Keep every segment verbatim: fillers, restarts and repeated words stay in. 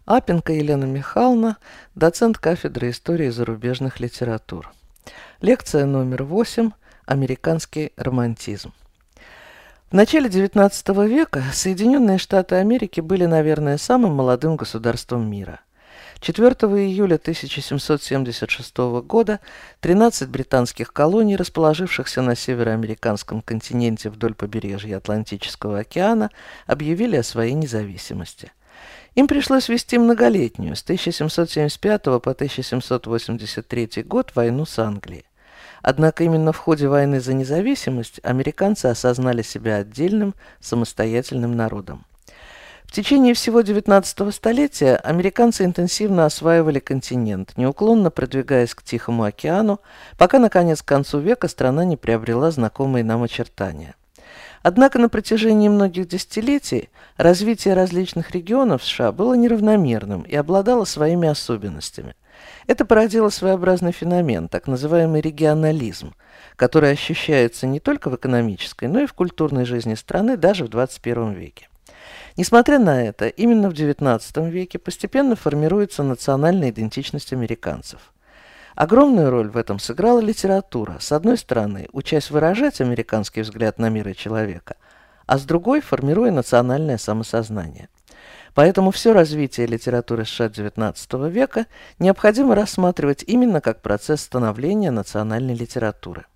Апенко Елена Михайловна, доцент кафедры истории зарубежных литератур. Лекция номер восемь. Американский романтизм. В начале девятнадцатого века Соединенные Штаты Америки были, наверное, самым молодым государством мира. четвёртого июля тысяча семьсот семьдесят шестого года тринадцать британских колоний, расположившихся на североамериканском континенте вдоль побережья Атлантического океана, объявили о своей независимости. Им пришлось вести многолетнюю, с тысяча семьсот семьдесят пятого по тысяча семьсот восемьдесят третий год, войну с Англией. Однако именно в ходе войны за независимость американцы осознали себя отдельным, самостоятельным народом. В течение всего девятнадцатого столетия американцы интенсивно осваивали континент, неуклонно продвигаясь к Тихому океану, пока, наконец, к концу века страна не приобрела знакомые нам очертания. Однако на протяжении многих десятилетий развитие различных регионов США было неравномерным и обладало своими особенностями. Это породило своеобразный феномен, так называемый регионализм, который ощущается не только в экономической, но и в культурной жизни страны даже в двадцать первом веке. Несмотря на это, именно в девятнадцатом веке постепенно формируется национальная идентичность американцев. Огромную роль в этом сыграла литература, с одной стороны, учась выражать американский взгляд на мир и человека, а с другой, формируя национальное самосознание. Поэтому все развитие литературы США девятнадцатого века необходимо рассматривать именно как процесс становления национальной литературы.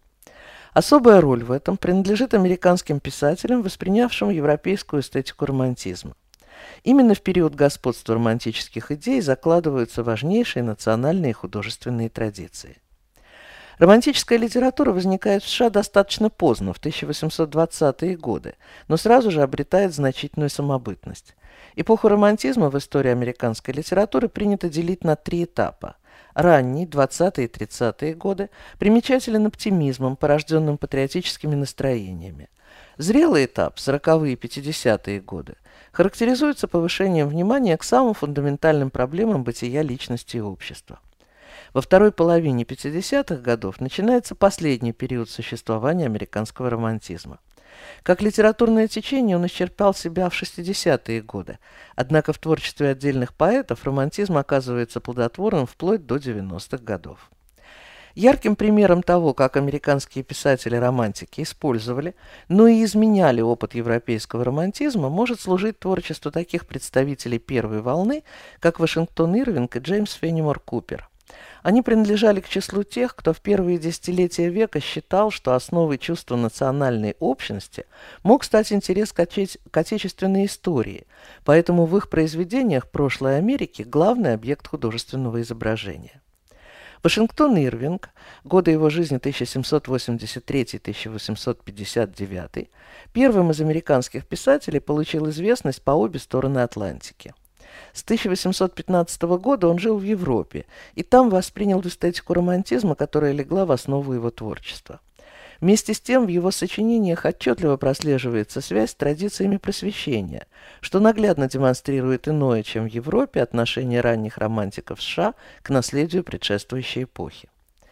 Особая роль в этом принадлежит американским писателям, воспринявшим европейскую эстетику романтизма. Именно в период господства романтических идей закладываются важнейшие национальные и художественные традиции. Романтическая литература возникает в США достаточно поздно, в тысяча восемьсот двадцатые годы, но сразу же обретает значительную самобытность. Эпоху романтизма в истории американской литературы принято делить на три этапа. Ранний, двадцатые и тридцатые годы, примечателен оптимизмом, порожденным патриотическими настроениями. Зрелый этап, сороковые и пятидесятые годы, характеризуется повышением внимания к самым фундаментальным проблемам бытия личности и общества. Во второй половине пятидесятых годов начинается последний период существования американского романтизма. Как литературное течение он исчерпал себя в шестидесятые годы, однако в творчестве отдельных поэтов романтизм оказывается плодотворным вплоть до девяностых годов. Ярким примером того, как американские писатели-романтики использовали, но и изменяли опыт европейского романтизма, может служить творчество таких представителей первой волны, как Вашингтон Ирвинг и Джеймс Феннимор Купер. Они принадлежали к числу тех, кто в первые десятилетия века считал, что основой чувства национальной общности мог стать интерес к, отече- к отечественной истории, поэтому в их произведениях прошлой Америки главный объект художественного изображения. Вашингтон Ирвинг, годы его жизни тысяча семьсот восемьдесят третий — тысяча восемьсот пятьдесят девятый, первым из американских писателей получил известность по обе стороны Атлантики. С тысяча восемьсот пятнадцатого года он жил в Европе, и там воспринял эстетику романтизма, которая легла в основу его творчества. Вместе с тем в его сочинениях отчетливо прослеживается связь с традициями просвещения, что наглядно демонстрирует иное, чем в Европе, отношение ранних романтиков США к наследию предшествующей эпохи.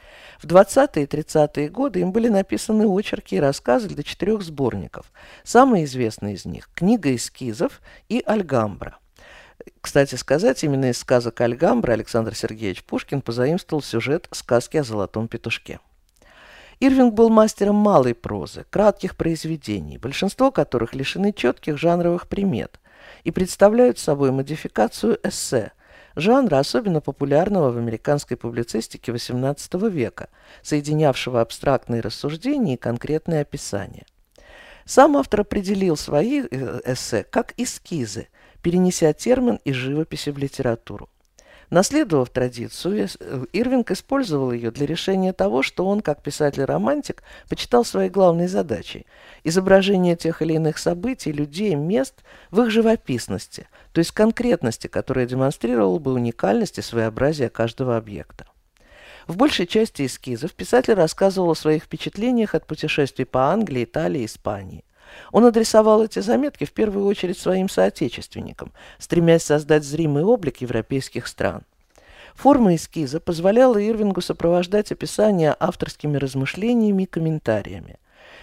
В двадцатые и тридцатые годы им были написаны очерки и рассказы для четырех сборников. Самые известные из них – «Книга эскизов» и «Альгамбра». Кстати сказать, именно из сказок Альгамбры Александр Сергеевич Пушкин позаимствовал сюжет сказки о золотом петушке. Ирвинг был мастером малой прозы, кратких произведений, большинство которых лишены четких жанровых примет и представляют собой модификацию эссе, жанра, особенно популярного в американской публицистике восемнадцатого века, соединявшего абстрактные рассуждения и конкретные описания. Сам автор определил свои эссе как эскизы, перенеся термин из живописи в литературу. Наследовав традицию, Ирвинг использовал ее для решения того, что он, как писатель-романтик, почитал своей главной задачей – изображение тех или иных событий, людей, мест в их живописности, то есть конкретности, которая демонстрировала бы уникальность и своеобразие каждого объекта. В большей части эскизов писатель рассказывал о своих впечатлениях от путешествий по Англии, Италии и Испании. Он адресовал эти заметки в первую очередь своим соотечественникам, стремясь создать зримый облик европейских стран. Форма эскиза позволяла Ирвингу сопровождать описания авторскими размышлениями и комментариями.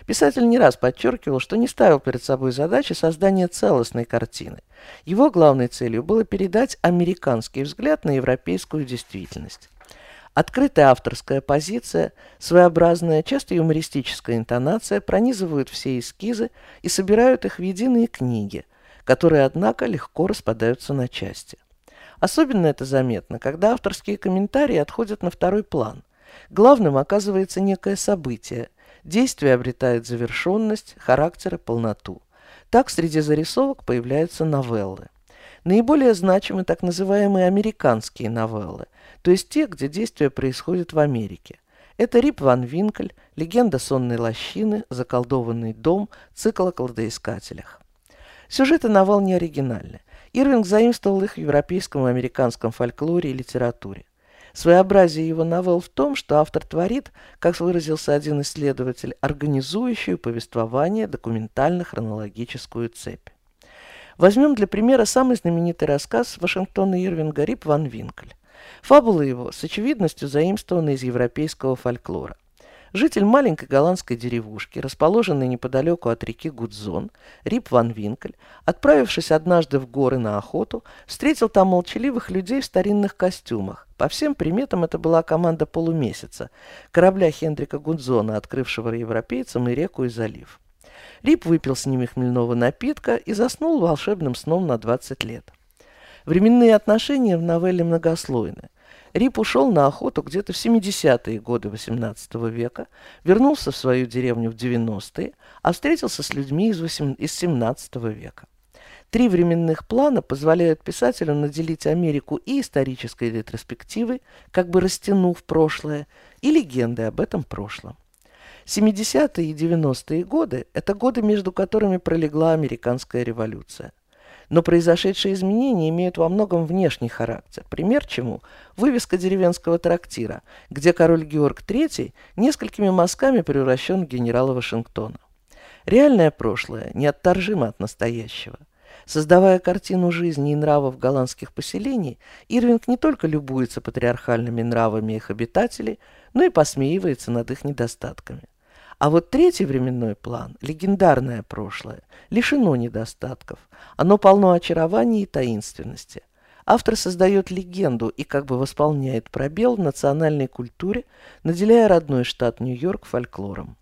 Писатель не раз подчеркивал, что не ставил перед собой задачи создания целостной картины. Его главной целью было передать американский взгляд на европейскую действительность. Открытая авторская позиция, своеобразная, часто юмористическая интонация пронизывают все эскизы и собирают их в единые книги, которые, однако, легко распадаются на части. Особенно это заметно, когда авторские комментарии отходят на второй план. Главным оказывается некое событие, действие обретает завершенность, характер и полноту. Так среди зарисовок появляются новеллы. Наиболее значимы так называемые американские новеллы, то есть те, где действие происходит в Америке. Это Рип Ван Винкль, Легенда сонной лощины, Заколдованный дом, цикл о кладоискателях. Сюжеты новелл не оригинальны. Ирвинг заимствовал их в европейском и американском фольклоре и литературе. Своеобразие его новелл в том, что автор творит, как выразился один исследователь, организующую повествование документально-хронологическую цепь. Возьмем для примера самый знаменитый рассказ Вашингтона Ирвинга «Рип Ван Винкль». Фабула его с очевидностью заимствована из европейского фольклора. Житель маленькой голландской деревушки, расположенной неподалеку от реки Гудзон, Рип Ван Винкль, отправившись однажды в горы на охоту, встретил там молчаливых людей в старинных костюмах. По всем приметам это была команда полумесяца, корабля Хендрика Гудзона, открывшего европейцам и реку, и залив. Рип выпил с ними хмельного напитка и заснул волшебным сном на двадцать лет. Временные отношения в новелле многослойны. Рип ушел на охоту где-то в семидесятые годы восемнадцатого века, вернулся в свою деревню в девяностые, а встретился с людьми из, из семнадцатого века. Три временных плана позволяют писателю наделить Америку и исторической ретроспективой, как бы растянув прошлое, и легендой об этом прошлом. семидесятые и девяностые годы – это годы, между которыми пролегла американская революция. Но произошедшие изменения имеют во многом внешний характер. Пример чему – вывеска деревенского трактира, где король Георг третий несколькими мазками превращен в генерала Вашингтона. Реальное прошлое неотторжимо от настоящего. Создавая картину жизни и нравов голландских поселений, Ирвинг не только любуется патриархальными нравами их обитателей, но и посмеивается над их недостатками. А вот третий временной план, легендарное прошлое, лишено недостатков. Оно полно очарования и таинственности. Автор создает легенду и как бы восполняет пробел в национальной культуре, наделяя родной штат Нью-Йорк фольклором.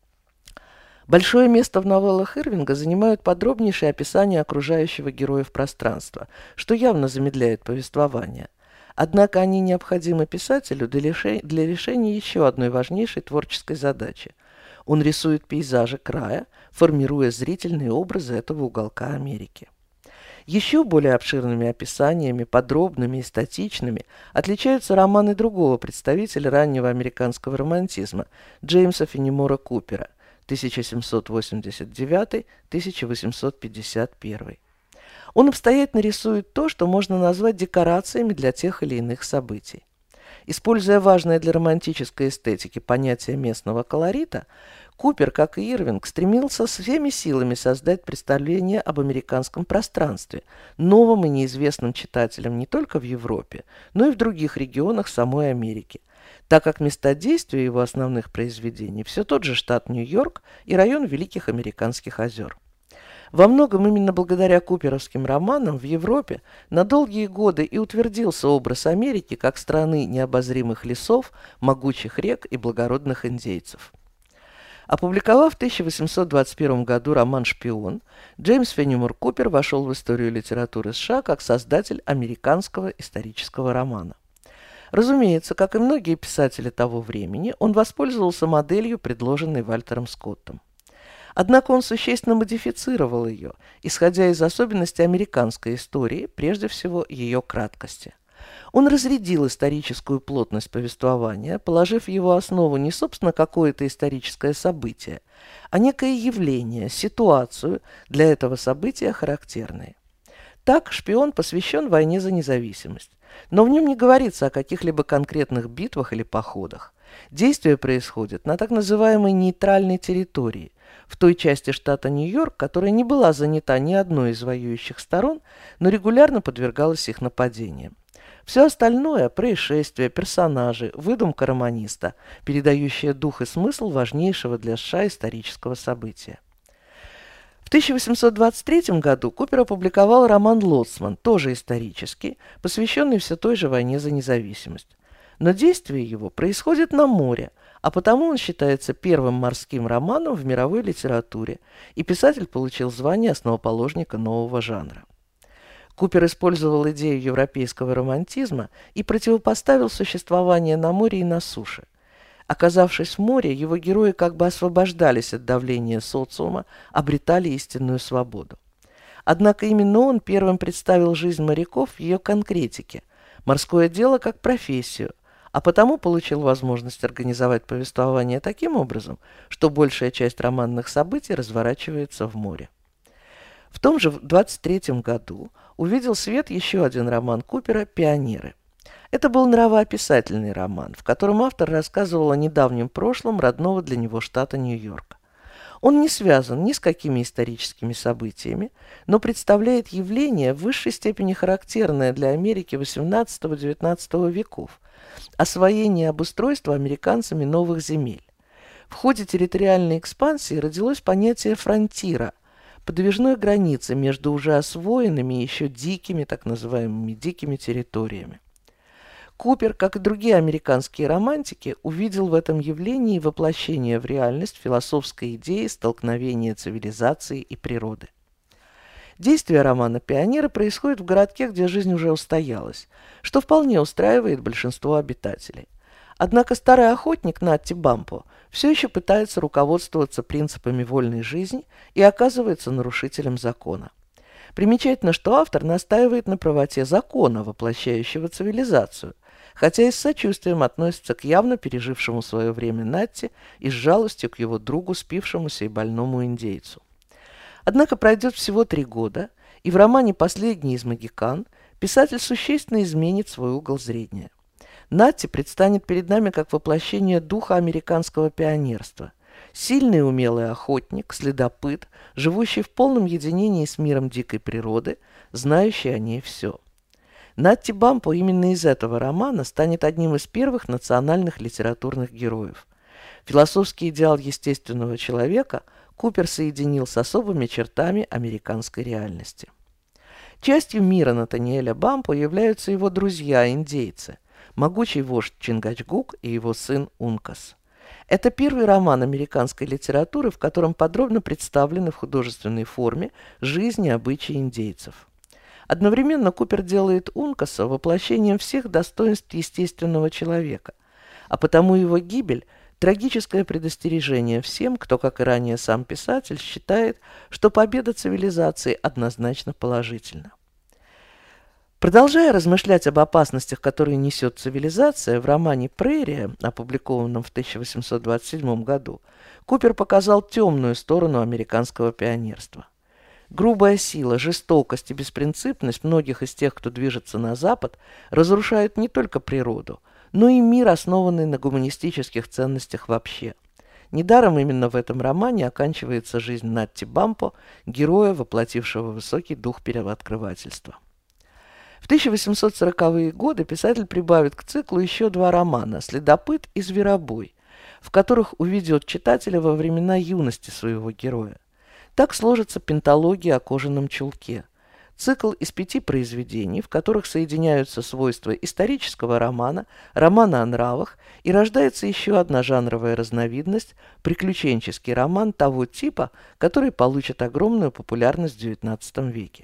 Большое место в новеллах Ирвинга занимают подробнейшие описания окружающего героев пространства, что явно замедляет повествование. Однако они необходимы писателю для решения еще одной важнейшей творческой задачи. Он рисует пейзажи края, формируя зрительные образы этого уголка Америки. Еще более обширными описаниями, подробными и статичными, отличаются романы другого представителя раннего американского романтизма Джеймса Феннимора Купера тысяча семьсот восемьдесят девятый — тысяча восемьсот пятьдесят первый. Он обстоятельно рисует то, что можно назвать декорациями для тех или иных событий. Используя важное для романтической эстетики понятие местного колорита, Купер, как и Ирвинг, стремился всеми силами создать представление об американском пространстве, новым и неизвестным читателям не только в Европе, но и в других регионах самой Америки, так как места действия его основных произведений все тот же штат Нью-Йорк и район Великих Американских озер. Во многом именно благодаря куперовским романам в Европе на долгие годы и утвердился образ Америки как страны необозримых лесов, могучих рек и благородных индейцев. Опубликовав в тысяча восемьсот двадцать первом году роман «Шпион», Джеймс Феннимор Купер вошел в историю литературы США как создатель американского исторического романа. Разумеется, как и многие писатели того времени, он воспользовался моделью, предложенной Вальтером Скоттом. Однако он существенно модифицировал ее, исходя из особенностей американской истории, прежде всего ее краткости. Он разрядил историческую плотность повествования, положив в его основу не, собственно, какое-то историческое событие, а некое явление, ситуацию, для этого события характерные. Так, «Шпион» посвящен войне за независимость, но в нем не говорится о каких-либо конкретных битвах или походах. Действие происходит на так называемой нейтральной территории, в той части штата Нью-Йорк, которая не была занята ни одной из воюющих сторон, но регулярно подвергалась их нападениям. Все остальное – происшествия, персонажи, выдумка романиста, передающая дух и смысл важнейшего для США исторического события. В тысяча восемьсот двадцать третьем году Купер опубликовал роман «Лоцман», тоже исторический, посвященный все той же войне за независимость. Но действие его происходит на море, а потому он считается первым морским романом в мировой литературе, и писатель получил звание основоположника нового жанра. Купер использовал идею европейского романтизма и противопоставил существование на море и на суше. Оказавшись в море, его герои как бы освобождались от давления социума, обретали истинную свободу. Однако именно он первым представил жизнь моряков в ее конкретике, морское дело как профессию, а потому получил возможность организовать повествование таким образом, что большая часть романных событий разворачивается в море. В том же двадцать третьем году увидел свет еще один роман Купера «Пионеры». Это был нравоописательный роман, в котором автор рассказывал о недавнем прошлом родного для него штата Нью-Йорка. Он не связан ни с какими историческими событиями, но представляет явление в высшей степени характерное для Америки восемнадцатого-девятнадцатого веков – освоение и обустройство американцами новых земель. В ходе территориальной экспансии родилось понятие фронтира – подвижной границы между уже освоенными и еще дикими, так называемыми дикими территориями. Купер, как и другие американские романтики, увидел в этом явлении воплощение в реальность философской идеи столкновения цивилизации и природы. Действие романа «Пионеры» происходит в городке, где жизнь уже устоялась, что вполне устраивает большинство обитателей. Однако старый охотник Натти Бампо все еще пытается руководствоваться принципами вольной жизни и оказывается нарушителем закона. Примечательно, что автор настаивает на правоте закона, воплощающего цивилизацию, хотя и с сочувствием относится к явно пережившему свое время Натти и с жалостью к его другу, спившемуся и больному индейцу. Однако пройдет всего три года, и в романе «Последний из могикан» писатель существенно изменит свой угол зрения. Натти предстанет перед нами как воплощение духа американского пионерства. Сильный и умелый охотник, следопыт, живущий в полном единении с миром дикой природы, знающий о ней все. Натти Бампо именно из этого романа станет одним из первых национальных литературных героев. Философский идеал естественного человека Купер соединил с особыми чертами американской реальности. Частью мира Натаниэля Бампо являются его друзья-индейцы, могучий вождь Чингачгук и его сын Ункас. Это первый роман американской литературы, в котором подробно представлены в художественной форме жизнь и обычаи индейцев. Одновременно Купер делает Ункаса воплощением всех достоинств естественного человека, а потому его гибель – трагическое предостережение всем, кто, как и ранее сам писатель, считает, что победа цивилизации однозначно положительна. Продолжая размышлять об опасностях, которые несет цивилизация, в романе «Прерия», опубликованном в тысяча восемьсот двадцать седьмом году, Купер показал темную сторону американского пионерства. Грубая сила, жестокость и беспринципность многих из тех, кто движется на Запад, разрушают не только природу, но и мир, основанный на гуманистических ценностях вообще. Недаром именно в этом романе оканчивается жизнь Натти Бампо, героя, воплотившего высокий дух первооткрывательства. В тысяча восемьсот сороковые годы писатель прибавит к циклу еще два романа «Следопыт» и «Зверобой», в которых уведет читателя во времена юности своего героя. Так сложится пенталогия о кожаном чулке. Цикл из пяти произведений, в которых соединяются свойства исторического романа, романа о нравах, и рождается еще одна жанровая разновидность – приключенческий роман того типа, который получит огромную популярность в девятнадцатом веке.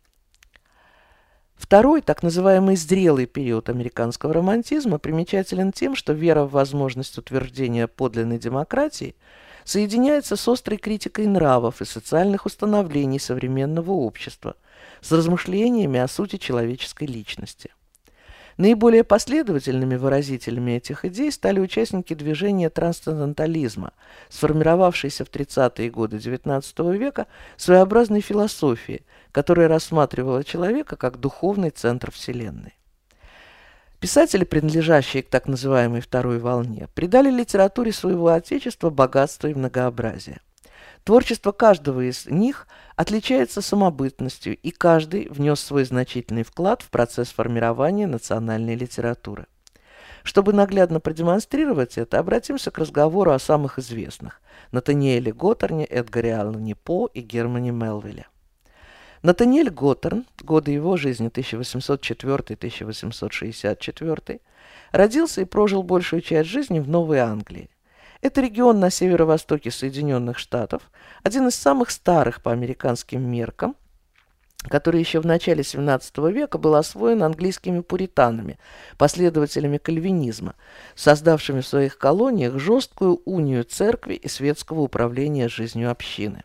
Второй, так называемый зрелый период американского романтизма примечателен тем, что вера в возможность утверждения подлинной демократии соединяется с острой критикой нравов и социальных установлений современного общества, с размышлениями о сути человеческой личности. Наиболее последовательными выразителями этих идей стали участники движения трансцендентализма, сформировавшейся в тридцатые годы девятнадцатого века своеобразной философии, которая рассматривала человека как духовный центр Вселенной. Писатели, принадлежащие к так называемой второй волне, придали литературе своего отечества богатство и многообразие. Творчество каждого из них отличается самобытностью, и каждый внес свой значительный вклад в процесс формирования национальной литературы. Чтобы наглядно продемонстрировать это, обратимся к разговору о самых известных – Натаниэле Готтерне, Эдгаре Аллане По и Германе Мелвилле. Натаниэль Готтерн, годы его жизни тысяча восемьсот четвёртый — тысяча восемьсот шестьдесят четвёртый, родился и прожил большую часть жизни в Новой Англии. Это регион на северо-востоке Соединенных Штатов, один из самых старых по американским меркам, который еще в начале семнадцатого века был освоен английскими пуританами, последователями кальвинизма, создавшими в своих колониях жесткую унию церкви и светского управления жизнью общины.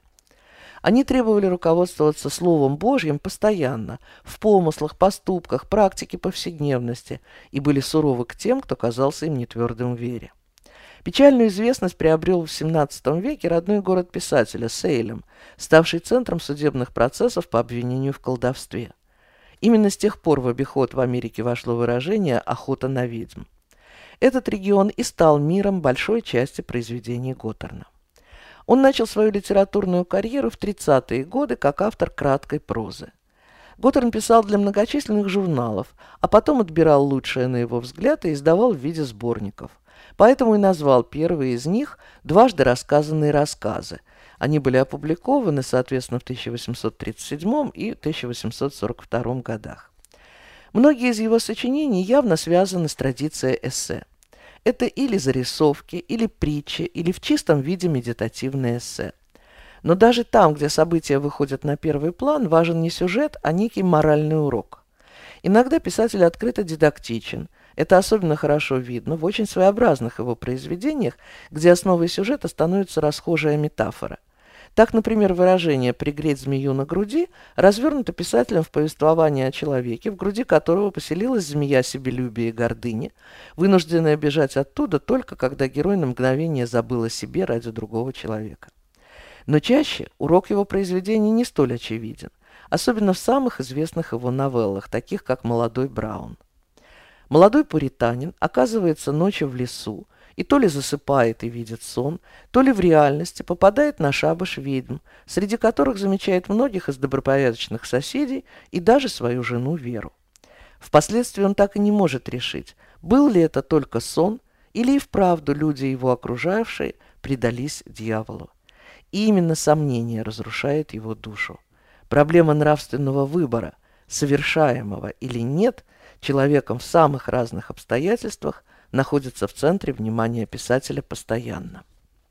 Они требовали руководствоваться Словом Божьим постоянно, в помыслах, поступках, практике повседневности, и были суровы к тем, кто казался им нетвердым в вере. Печальную известность приобрел в семнадцатом веке родной город писателя Сейлем, ставший центром судебных процессов по обвинению в колдовстве. Именно с тех пор в обиход в Америке вошло выражение «охота на ведьм». Этот регион и стал миром большой части произведений Готтерна. Он начал свою литературную карьеру в тридцатые годы как автор краткой прозы. Готтерн писал для многочисленных журналов, а потом отбирал лучшее на его взгляд и издавал в виде сборников. Поэтому и назвал первые из них дважды рассказанные рассказы. Они были опубликованы, соответственно, в тысяча восемьсот тридцать седьмом и тысяча восемьсот сорок втором годах. Многие из его сочинений явно связаны с традицией эссе. Это или зарисовки, или притчи, или в чистом виде медитативное эссе. Но даже там, где события выходят на первый план, важен не сюжет, а некий моральный урок. Иногда писатель открыто дидактичен. Это особенно хорошо видно в очень своеобразных его произведениях, где основой сюжета становится расхожая метафора. Так, например, выражение «пригреть змею на груди» развернуто писателем в повествовании о человеке, в груди которого поселилась змея себелюбия и гордыни, вынужденная бежать оттуда только когда герой на мгновение забыл о себе ради другого человека. Но чаще урок его произведений не столь очевиден, особенно в самых известных его новеллах, таких как «Молодой Браун». Молодой пуританин оказывается ночью в лесу и то ли засыпает и видит сон, то ли в реальности попадает на шабаш ведьм, среди которых замечает многих из добропорядочных соседей и даже свою жену Веру. Впоследствии он так и не может решить, был ли это только сон или и вправду люди, его окружавшие, предались дьяволу. И именно сомнение разрушает его душу. Проблема нравственного выбора, совершаемого или нет, человеком в самых разных обстоятельствах, находится в центре внимания писателя постоянно.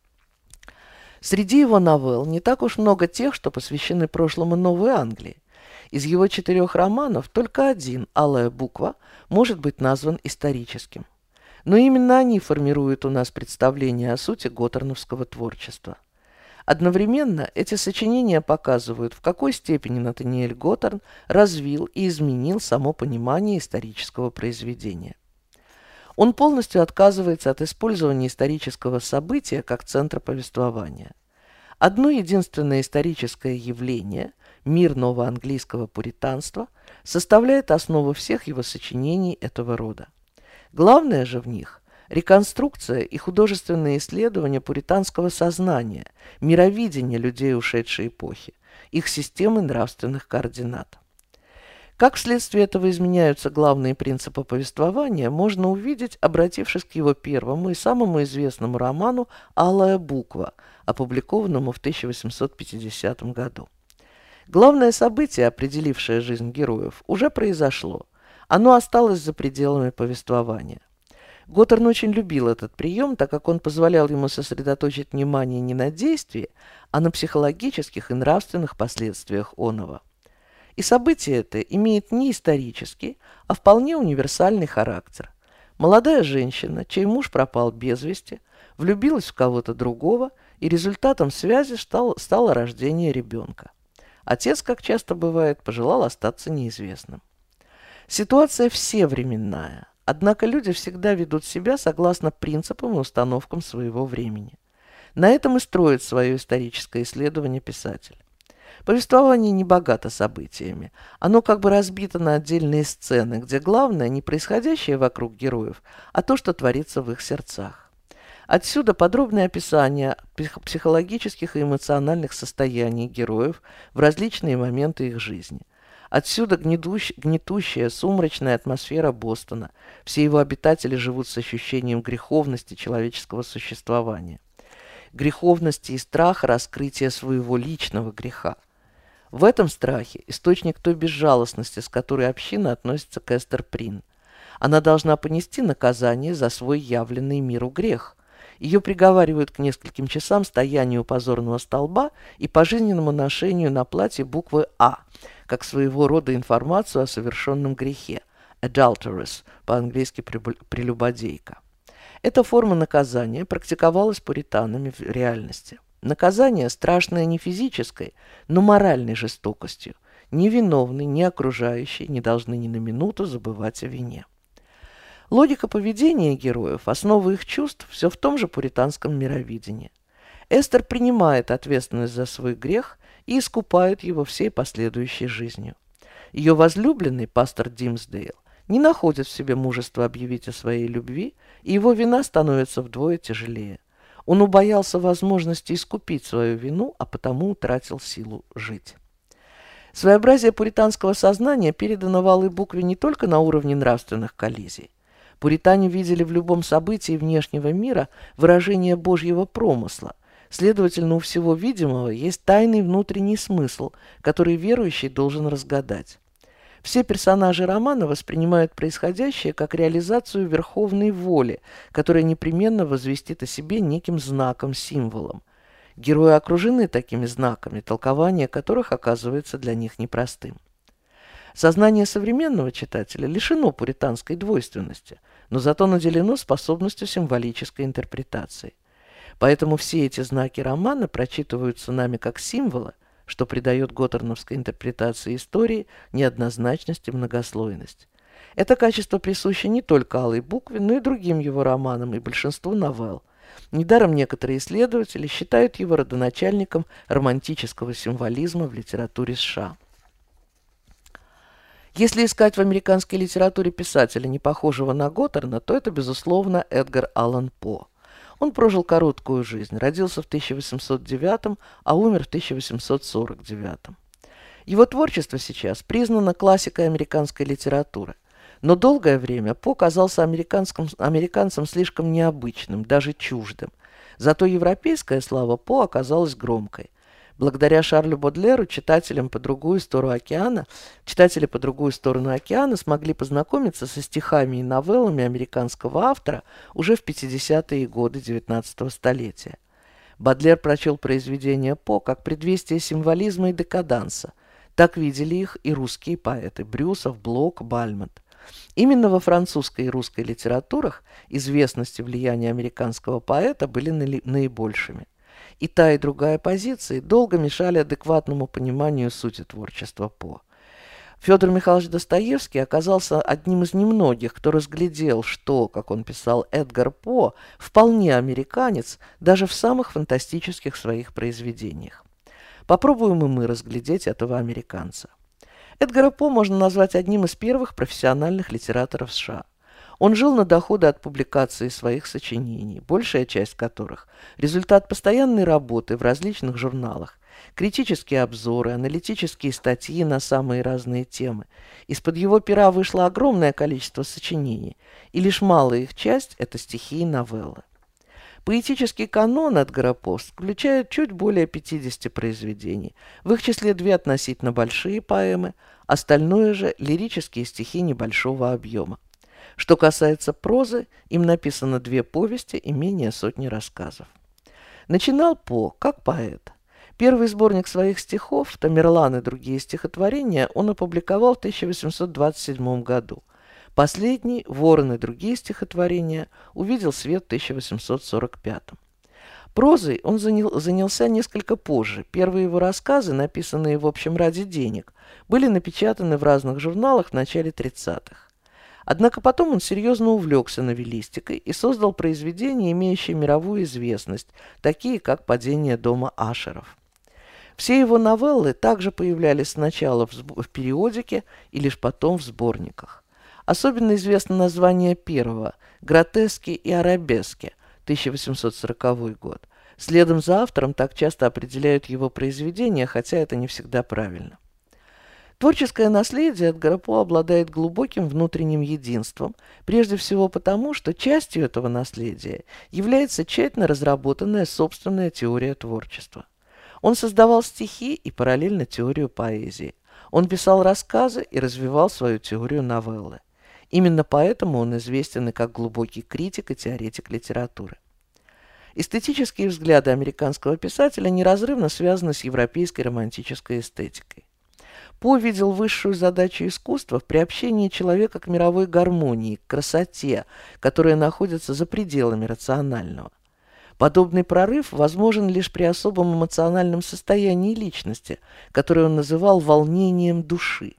Среди его новелл не так уж много тех, что посвящены прошлому Новой Англии. Из его четырех романов только один, «Алая буква», может быть назван историческим. Но именно они формируют у нас представление о сути готтерновского творчества. Одновременно эти сочинения показывают, в какой степени Натаниэль Готтерн развил и изменил само понимание исторического произведения. Он полностью отказывается от использования исторического события как центра повествования. Одно единственное историческое явление, мир новоанглийского пуританства, составляет основу всех его сочинений этого рода. Главное же в них – реконструкция и художественное исследование пуританского сознания, мировидения людей ушедшей эпохи, их системы нравственных координат. Как вследствие этого изменяются главные принципы повествования, можно увидеть, обратившись к его первому и самому известному роману «Алая буква», опубликованному в тысяча восемьсот пятидесятом году. Главное событие, определившее жизнь героев, уже произошло. Оно осталось за пределами повествования. Готтерн очень любил этот прием, так как он позволял ему сосредоточить внимание не на действии, а на психологических и нравственных последствиях оного. И событие это имеет не исторический, а вполне универсальный характер. Молодая женщина, чей муж пропал без вести, влюбилась в кого-то другого, и результатом связи стало, стало рождение ребенка. Отец, как часто бывает, пожелал остаться неизвестным. Ситуация всевременная, однако люди всегда ведут себя согласно принципам и установкам своего времени. На этом и строит свое историческое исследование писатель. Повествование не богато событиями. Оно как бы разбито на отдельные сцены, где главное не происходящее вокруг героев, а то, что творится в их сердцах. Отсюда подробное описание психологических и эмоциональных состояний героев в различные моменты их жизни. Отсюда гнетущ, гнетущая, сумрачная атмосфера Бостона. Все его обитатели живут с ощущением греховности человеческого существования. Греховности и страха раскрытия своего личного греха. В этом страхе источник той безжалостности, с которой община относится к Эстер Прин. Она должна понести наказание за свой явленный миру грех. Ее приговаривают к нескольким часам стояния у позорного столба и пожизненному ношению на платье буквы «А», как своего рода информацию о совершенном грехе, adulteress, по-английски прелюбодейка. Эта форма наказания практиковалась пуританами в реальности. Наказание страшное не физической, но моральной жестокостью. Ни виновный, ни окружающие не должны ни на минуту забывать о вине. Логика поведения героев, основа их чувств, все в том же пуританском мировидении. Эстер принимает ответственность за свой грех и искупает его всей последующей жизнью. Ее возлюбленный, пастор Димсдейл, не находит в себе мужества объявить о своей любви, и его вина становится вдвое тяжелее. Он убоялся возможности искупить свою вину, а потому утратил силу жить. Своеобразие пуританского сознания передано в алой букве не только на уровне нравственных коллизий. Пуритане видели в любом событии внешнего мира выражение Божьего промысла. Следовательно, у всего видимого есть тайный внутренний смысл, который верующий должен разгадать. Все персонажи романа воспринимают происходящее как реализацию верховной воли, которая непременно возвестит о себе неким знаком, символом. Герои окружены такими знаками, толкование которых оказывается для них непростым. Сознание современного читателя лишено пуританской двойственности, но зато наделено способностью символической интерпретации. Поэтому все эти знаки романа прочитываются нами как символы, что придает готтерновской интерпретации истории неоднозначность и многослойность. Это качество присуще не только алой букве, но и другим его романам и большинству новелл. Недаром некоторые исследователи считают его родоначальником романтического символизма в литературе США. Если искать в американской литературе писателя, не похожего на Готтерна, то это, безусловно, Эдгар Аллан По. Он прожил короткую жизнь, родился в тысяча восемьсот девятом, а умер в тысяча восемьсот сорок девятом. Его творчество сейчас признано классикой американской литературы, но долгое время По казался американцам слишком необычным, даже чуждым. Зато европейская слава По оказалась громкой. Благодаря Шарлю Бодлеру читателям по другую сторону океана, читатели по другую сторону океана смогли познакомиться со стихами и новеллами американского автора уже в пятидесятые годы девятнадцатого столетия. Бодлер прочел произведения По как предвестие символизма и декаданса. Так видели их и русские поэты Брюсов, Блок, Бальмонт. Именно во французской и русской литературах известность и влияние американского поэта были наибольшими. И та, и другая позиции долго мешали адекватному пониманию сути творчества По. Федор Михайлович Достоевский оказался одним из немногих, кто разглядел, что, как он писал, Эдгар По вполне американец даже в самых фантастических своих произведениях. Попробуем и мы разглядеть этого американца. Эдгара По можно назвать одним из первых профессиональных литераторов США. Он жил на доходы от публикации своих сочинений, большая часть которых – результат постоянной работы в различных журналах, критические обзоры, аналитические статьи на самые разные темы. Из-под его пера вышло огромное количество сочинений, и лишь малая их часть – это стихи и новеллы. Поэтический канон Эдгара По включает чуть более пятидесяти произведений, в их числе две относительно большие поэмы, остальное же – лирические стихи небольшого объема. Что касается прозы, им написано две повести и менее сотни рассказов. Начинал По как поэт. Первый сборник своих стихов «Тамерлан» и другие стихотворения он опубликовал в тысяча восемьсот двадцать седьмом году. Последний «Ворон» и другие стихотворения увидел свет в тысяча восемьсот сорок пятом. Прозой он занял, занялся несколько позже. Первые его рассказы, написанные в общем ради денег, были напечатаны в разных журналах в начале тридцатых. Однако потом он серьезно увлекся новеллистикой и создал произведения, имеющие мировую известность, такие как «Падение дома Ашеров». Все его новеллы также появлялись сначала в, в периодике и лишь потом в сборниках. Особенно известно название первого – «Гротески и арабески», тысяча восемьсот сороковой год. Следом за автором так часто определяют его произведения, хотя это не всегда правильно. Творческое наследие Эдгара По обладает глубоким внутренним единством, прежде всего потому, что частью этого наследия является тщательно разработанная собственная теория творчества. Он создавал стихи и параллельно теорию поэзии. Он писал рассказы и развивал свою теорию новеллы. Именно поэтому он известен и как глубокий критик и теоретик литературы. Эстетические взгляды американского писателя неразрывно связаны с европейской романтической эстетикой. По видел высшую задачу искусства в приобщении человека к мировой гармонии, к красоте, которая находится за пределами рационального. Подобный прорыв возможен лишь при особом эмоциональном состоянии личности, которое он называл волнением души.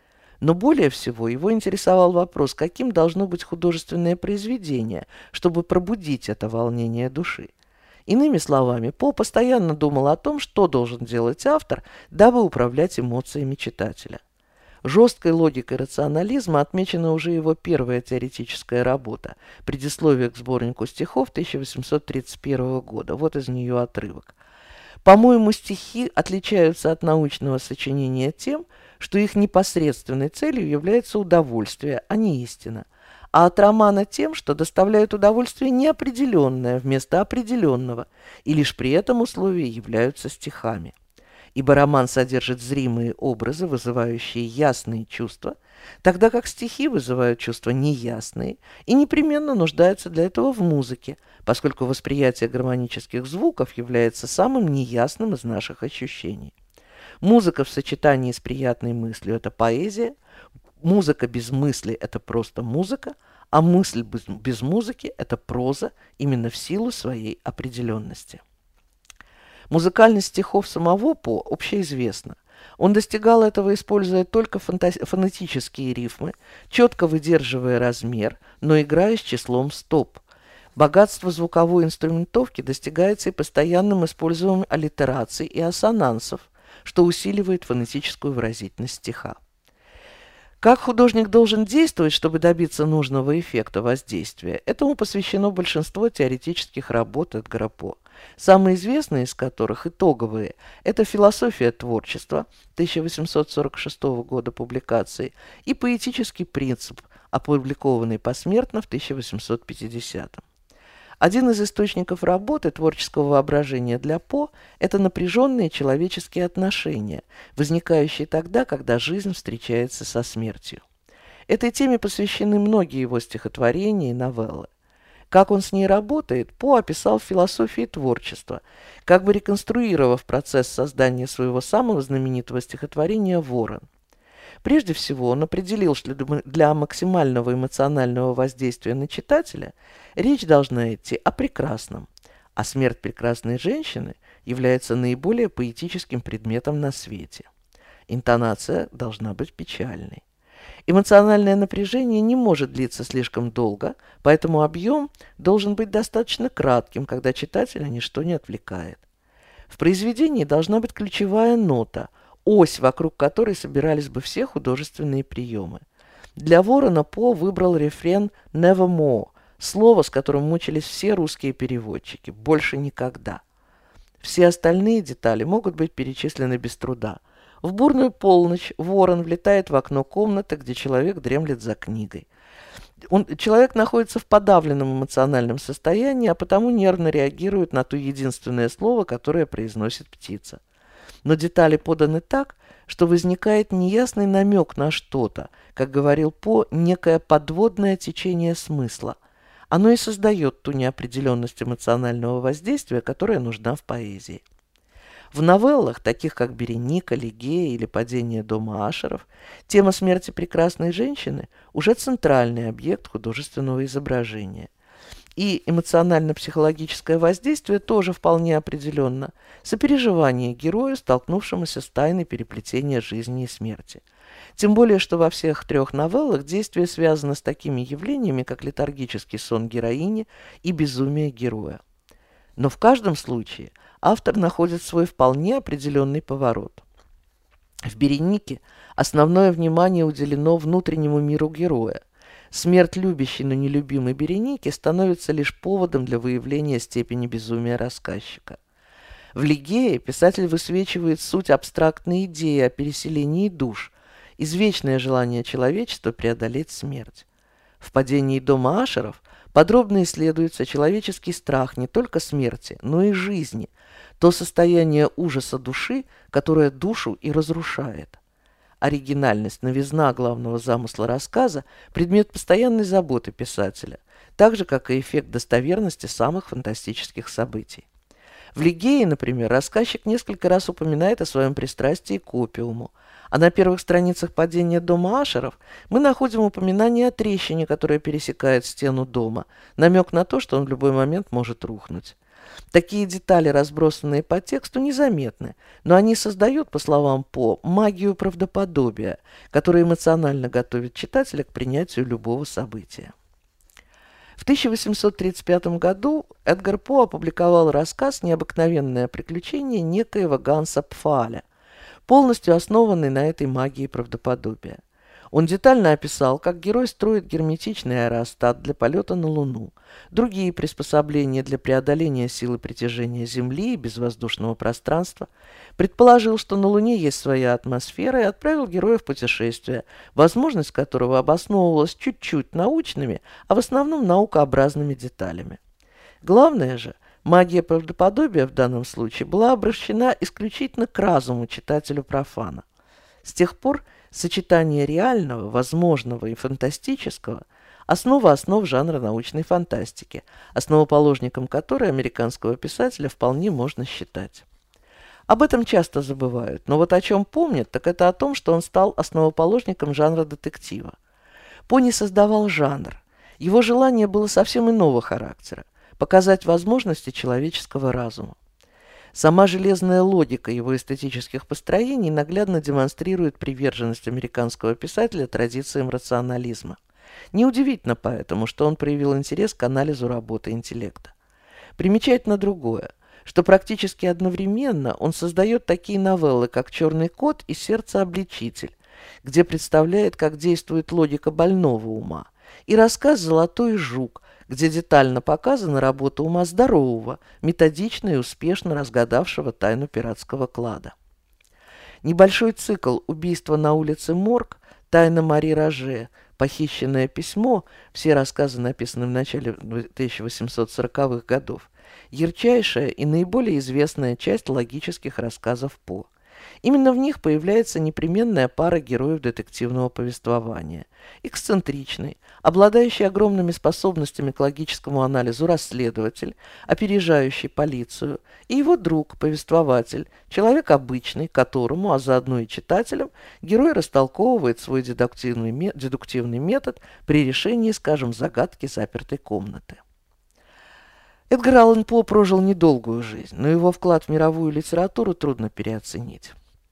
Но более всего его интересовал вопрос, каким должно быть художественное произведение, чтобы пробудить это волнение души. Иными словами, По постоянно думал о том, что должен делать автор, дабы управлять эмоциями читателя. Жесткой логикой рационализма отмечена уже его первая теоретическая работа «Предисловие к сборнику стихов» тысяча восемьсот тридцать первого года. Вот из нее отрывок. «По-моему, стихи отличаются от научного сочинения тем, что их непосредственной целью является удовольствие, а не истина, а от романа тем, что доставляют удовольствие неопределенное вместо определенного, и лишь при этом условия являются стихами. Ибо роман содержит зримые образы, вызывающие ясные чувства, тогда как стихи вызывают чувства неясные и непременно нуждаются для этого в музыке, поскольку восприятие гармонических звуков является самым неясным из наших ощущений. Музыка в сочетании с приятной мыслью – это поэзия, музыка без мысли – это просто музыка, а мысль без, без музыки – это проза именно в силу своей определенности». Музыкальность стихов самого По общеизвестна. Он достигал этого, используя только фанта- фонетические рифмы, четко выдерживая размер, но играя с числом стоп. Богатство звуковой инструментовки достигается и постоянным использованием аллитераций и ассонансов, что усиливает фонетическую выразительность стиха. Как художник должен действовать, чтобы добиться нужного эффекта воздействия, этому посвящено большинство теоретических работ Эдгара По. Самые известные из которых, итоговые, это «Философия творчества» тысяча восемьсот сорок шестого года публикации и «Поэтический принцип», опубликованный посмертно в тысяча восемьсот пятидесятом. Один из источников работы творческого воображения для По – это напряженные человеческие отношения, возникающие тогда, когда жизнь встречается со смертью. Этой теме посвящены многие его стихотворения и новеллы. Как он с ней работает, По описал в «Философии творчества», как бы реконструировав процесс создания своего самого знаменитого стихотворения «Ворон». Прежде всего, он определил, что для максимального эмоционального воздействия на читателя речь должна идти о прекрасном, а смерть прекрасной женщины является наиболее поэтическим предметом на свете. Интонация должна быть печальной. Эмоциональное напряжение не может длиться слишком долго, поэтому объем должен быть достаточно кратким, когда читателя ничто не отвлекает. В произведении должна быть ключевая нота, ось, вокруг которой собирались бы все художественные приемы. Для «Ворона» По выбрал рефрен «Nevermore», слово, с которым мучились все русские переводчики «больше никогда». Все остальные детали могут быть перечислены без труда. В бурную полночь ворон влетает в окно комнаты, где человек дремлет за книгой. Он, человек находится в подавленном эмоциональном состоянии, а потому нервно реагирует на то единственное слово, которое произносит птица. Но детали поданы так, что возникает неясный намек на что-то, как говорил По, некое подводное течение смысла. Оно и создает ту неопределенность эмоционального воздействия, которая нужна в поэзии. В новеллах, таких как «Береника», «Лигея» или «Падение дома Ашеров», тема смерти прекрасной женщины уже центральный объект художественного изображения. И эмоционально-психологическое воздействие тоже вполне определенно – сопереживание герою, столкнувшемуся с тайной переплетения жизни и смерти. Тем более, что во всех трех новеллах действие связано с такими явлениями, как летаргический сон героини и безумие героя. Но в каждом случае автор находит свой вполне определенный поворот. В «Беренике» основное внимание уделено внутреннему миру героя. Смерть любящей, но нелюбимой Береники становится лишь поводом для выявления степени безумия рассказчика. В «Лигее» писатель высвечивает суть абстрактной идеи о переселении душ, извечное желание человечества преодолеть смерть. В «Падении дома Ашеров» подробно исследуется человеческий страх не только смерти, но и жизни, то состояние ужаса души, которое душу и разрушает. Оригинальность, новизна главного замысла рассказа – предмет постоянной заботы писателя, так же, как и эффект достоверности самых фантастических событий. В «Лигее», например, рассказчик несколько раз упоминает о своем пристрастии к опиуму, а на первых страницах «Падения дома Ашеров» мы находим упоминание о трещине, которая пересекает стену дома, намек на то, что он в любой момент может рухнуть. Такие детали, разбросанные по тексту, незаметны, но они создают, по словам По, магию правдоподобия, которая эмоционально готовит читателя к принятию любого события. В тысяча восемьсот тридцать пятом году Эдгар По опубликовал рассказ «Необыкновенное приключение некоего Ганса Пфааля», полностью основанный на этой магии правдоподобия. Он детально описал, как герой строит герметичный аэростат для полета на Луну, другие приспособления для преодоления силы притяжения Земли и безвоздушного пространства, предположил, что на Луне есть своя атмосфера, и отправил героя в путешествие, возможность которого обосновывалась чуть-чуть научными, а в основном наукообразными деталями. Главное же, магия правдоподобия в данном случае была обращена исключительно к разуму читателю-профана. С тех пор сочетание реального, возможного и фантастического – основа основ жанра научной фантастики, основоположником которой американского писателя вполне можно считать. Об этом часто забывают, но вот о чем помнят, так это о том, что он стал основоположником жанра детектива. По не создавал жанр. Его желание было совсем иного характера – показать возможности человеческого разума. Сама железная логика его эстетических построений наглядно демонстрирует приверженность американского писателя традициям рационализма. Неудивительно поэтому, что он проявил интерес к анализу работы интеллекта. Примечательно другое, что практически одновременно он создает такие новеллы, как «Черный кот» и «Сердце-обличитель», где представляет, как действует логика больного ума, и рассказ «Золотой жук», где детально показана работа ума здорового, методично и успешно разгадавшего тайну пиратского клада. Небольшой цикл «Убийство на улице Морг», «Тайна Мари Роже», «Похищенное письмо», все рассказы написаны в начале тысяча восемьсот сороковых годов, ярчайшая и наиболее известная часть логических рассказов По. Именно в них появляется непременная пара героев детективного повествования. Эксцентричный, обладающий огромными способностями к логическому анализу расследователь, опережающий полицию, и его друг, повествователь, человек обычный, которому, а заодно и читателям, герой растолковывает свой дедуктивный, дедуктивный метод при решении, скажем, загадки запертой комнаты. Эдгар Аллан По прожил недолгую жизнь, но его вклад в мировую литературу трудно переоценить.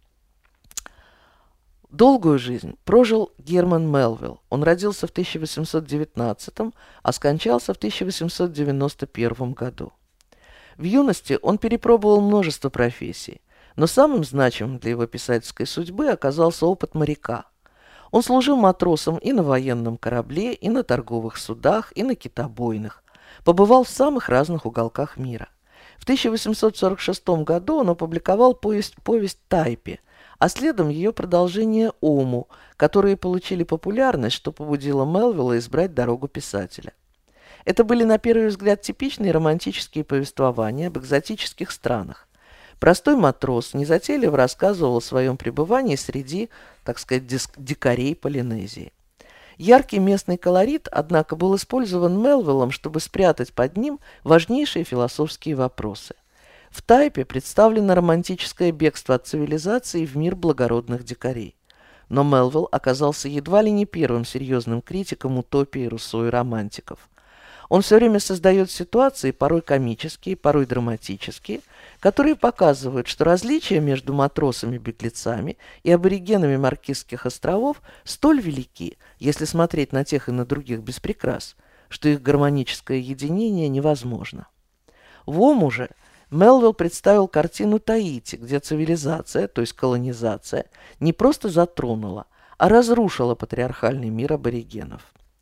Долгую жизнь прожил Герман Мелвилл. Он родился в тысяча восемьсот девятнадцатом, а скончался в тысяча восемьсот девяносто первом году. В юности он перепробовал множество профессий, но самым значимым для его писательской судьбы оказался опыт моряка. Он служил матросом и на военном корабле, и на торговых судах, и на китобойных. Побывал в самых разных уголках мира. В тысяча восемьсот сорок шестом году он опубликовал повесть, повесть «Тайпи», а следом ее продолжение «Ому», которые получили популярность, что побудило Мелвилла избрать дорогу писателя. Это были, на первый взгляд, типичные романтические повествования об экзотических странах. Простой матрос незатейливо рассказывал о своем пребывании среди, так сказать, дикарей Полинезии. Яркий местный колорит, однако, был использован Мелвиллом, чтобы спрятать под ним важнейшие философские вопросы. В «Тайпе» представлено романтическое бегство от цивилизации в мир благородных дикарей. Но Мелвилл оказался едва ли не первым серьезным критиком утопии Руссо и романтиков. Он все время создает ситуации, порой комические, порой драматические, которые показывают, что различия между матросами-беглецами и аборигенами Маркизских островов столь велики, если смотреть на тех и на других без прикрас, что их гармоническое единение невозможно. В «Ому» же Мелвилл представил картину Таити, где цивилизация, то есть колонизация, не просто затронула, а разрушила патриархальный мир аборигенов.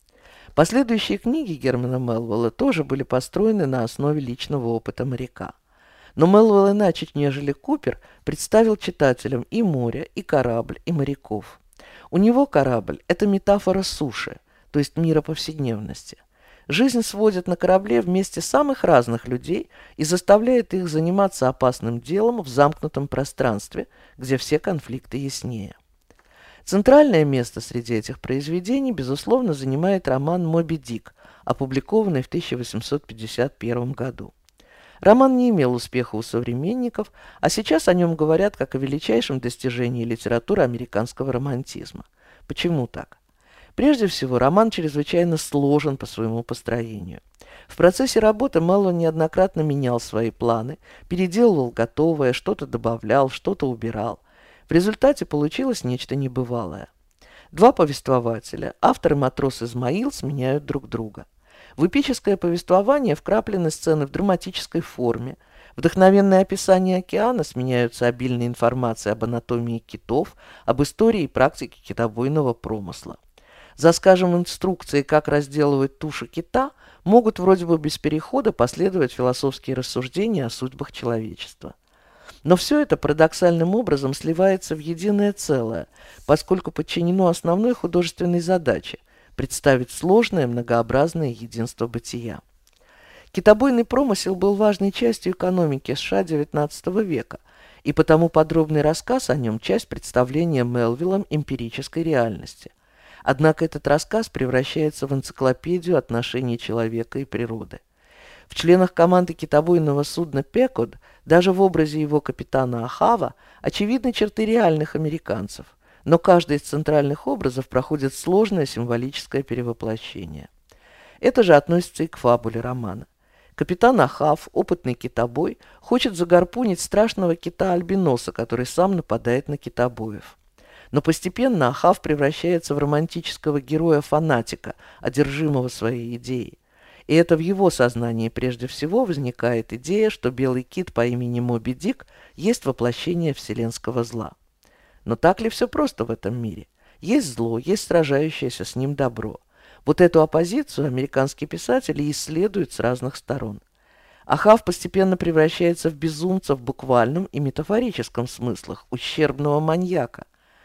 Последующие книги Германа Мелвилла тоже были построены на основе личного опыта моряка. Но Мелвилл иначе, нежели Купер, представил читателям и море, и корабль, и моряков. У него корабль – это метафора суши, то есть мира повседневности. Жизнь сводит на корабле вместе самых разных людей и заставляет их заниматься опасным делом в замкнутом пространстве, где все конфликты яснее. Центральное место среди этих произведений, безусловно, занимает роман «Моби Дик», опубликованный в тысяча восемьсот пятьдесят первом году. Роман не имел успеха у современников, а сейчас о нем говорят как о величайшем достижении литературы американского романтизма. Почему так? Прежде всего, роман чрезвычайно сложен по своему построению. В процессе работы Мелвилл неоднократно менял свои планы, переделывал готовое, что-то добавлял, что-то убирал. В результате получилось нечто небывалое. Два повествователя, автор и матрос Измаил, сменяют друг друга. В эпическое повествование вкраплены сцены в драматической форме. Вдохновенные описания океана сменяются обильной информацией об анатомии китов, об истории и практике китобойного промысла. За, скажем, инструкцией, как разделывать туши кита, могут вроде бы без перехода последовать философские рассуждения о судьбах человечества. Но все это парадоксальным образом сливается в единое целое, поскольку подчинено основной художественной задаче – представить сложное многообразное единство бытия. Китобойный промысел был важной частью экономики США девятнадцатого века, и потому подробный рассказ о нем – часть представления Мелвиллом эмпирической реальности. Однако этот рассказ превращается в энциклопедию отношений человека и природы. В членах команды китобойного судна «Пекод», даже в образе его капитана Ахава, очевидны черты реальных американцев, но каждый из центральных образов проходит сложное символическое перевоплощение. Это же относится и к фабуле романа. Капитан Ахав, опытный китобой, хочет загарпунить страшного кита-альбиноса, который сам нападает на китобоев. Но постепенно Ахав превращается в романтического героя-фанатика, одержимого своей идеей. И это в его сознании прежде всего возникает идея, что белый кит по имени Моби Дик есть воплощение вселенского зла. Но так ли все просто в этом мире? Есть зло, есть сражающееся с ним добро. Вот эту оппозицию американские писатели исследуют с разных сторон. Ахав постепенно превращается в безумца в буквальном и метафорическом смыслах, ущербного маньяка.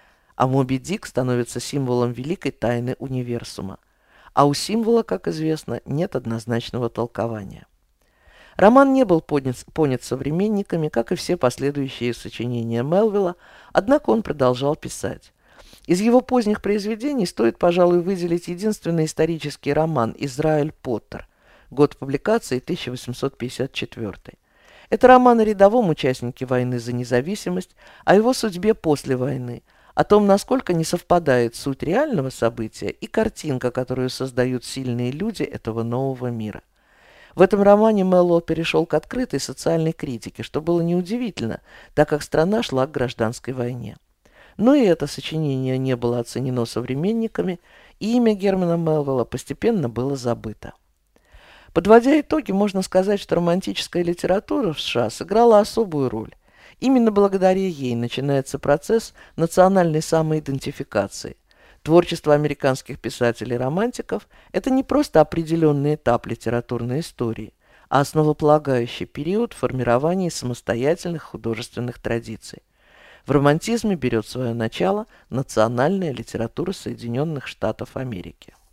А Моби Дик становится символом великой тайны универсума. А у символа, как известно, нет однозначного толкования. Роман не был понят, понят современниками, как и все последующие сочинения Мелвилла, однако он продолжал писать. Из его поздних произведений стоит, пожалуй, выделить единственный исторический роман «Израиль Поттер», год публикации тысяча восемьсот пятьдесят четвёртый. Это роман о рядовом участнике войны за независимость, о его судьбе после войны, о том, насколько не совпадает суть реального события и картинка, которую создают сильные люди этого нового мира. В этом романе Мелвилл перешел к открытой социальной критике, что было неудивительно, так как страна шла к гражданской войне. Но и это сочинение не было оценено современниками, и имя Германа Мелвилла постепенно было забыто. Подводя итоги, можно сказать, что романтическая литература в США сыграла особую роль. Именно благодаря ей начинается процесс национальной самоидентификации. Творчество американских писателей-романтиков – это не просто определенный этап литературной истории, а основополагающий период формирования самостоятельных художественных традиций. В романтизме берет свое начало национальная литература Соединенных Штатов Америки.